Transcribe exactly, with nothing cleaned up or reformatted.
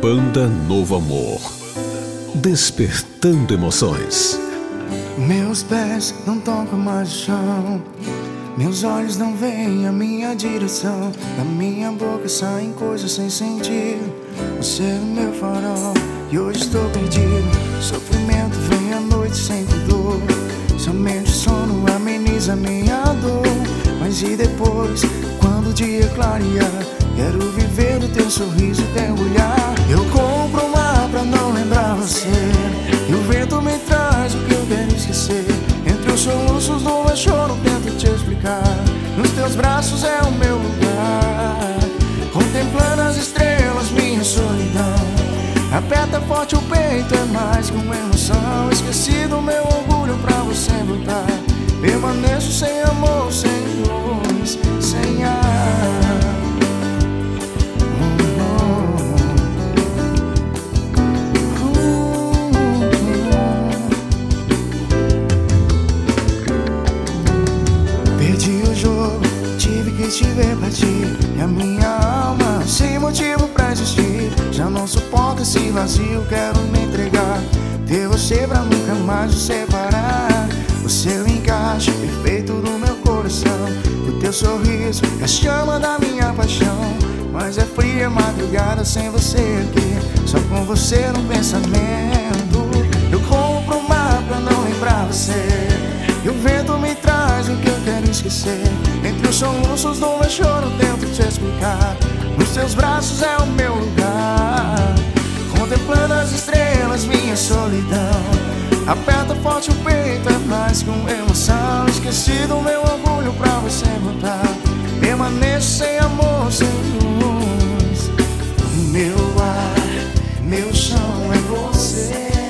Banda Novo Amor, despertando emoções. Meus pés não tocam mais o chão, meus olhos não veem a minha direção. Da minha boca saem coisas sem sentido. Você é o meu farol e hoje estou perdido. Sofrimento vem à noite sem dor, somente o sono ameniza minha dor. Mas e depois, quando o dia clarear, quero viver o teu sorriso e teu olhar. Eu compro um mar pra não lembrar você, e o vento me traz o que eu quero esquecer. Entre os soluços do meu choro tento te explicar. Nos teus braços é o meu lugar, contemplando as estrelas, minha solidão. Aperta forte o peito, é mais que uma emoção. Esqueci do meu orgulho pra você voltar. Permaneço sem amor, sem luz, sem ar. Perdi o jogo, tive que te ver partir. E a minha alma sem motivo pra existir. Já não suporto esse vazio, quero me entregar. Ter você pra nunca mais nos separar. O seu encaixe perfeito no meu coração. O teu sorriso é a chama da minha paixão. Mas é fria madrugada sem você aqui, só com você no pensamento. Eu compro o mar pra não lembrar você, e o vento me traz o que eu quero esquecer. Entre os soluços do meu choro tento te explicar. Nos teus braços é o meu lugar, contemplando as estrelas, minha solidão. Aperta forte o peito, é mais que uma emoção. Esqueci do meu orgulho pra você voltar. Permaneço sem amor, sem luz. Meu ar, meu chão é você.